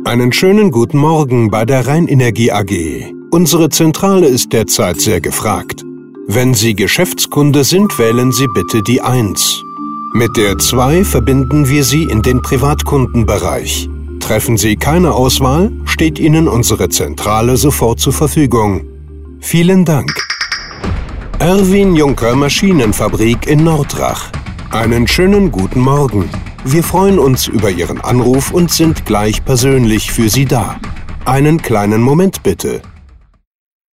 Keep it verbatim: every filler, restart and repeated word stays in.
Einen schönen guten Morgen bei der Rheinenergie A G. Unsere Zentrale ist derzeit sehr gefragt. Wenn Sie Geschäftskunde sind, wählen Sie bitte die eins. Mit der zwei verbinden wir Sie in den Privatkundenbereich. Treffen Sie keine Auswahl, steht Ihnen unsere Zentrale sofort zur Verfügung. Vielen Dank. Erwin Juncker Maschinenfabrik in Nordrach. Einen schönen guten Morgen. Wir freuen uns über Ihren Anruf und sind gleich persönlich für Sie da. Einen kleinen Moment bitte.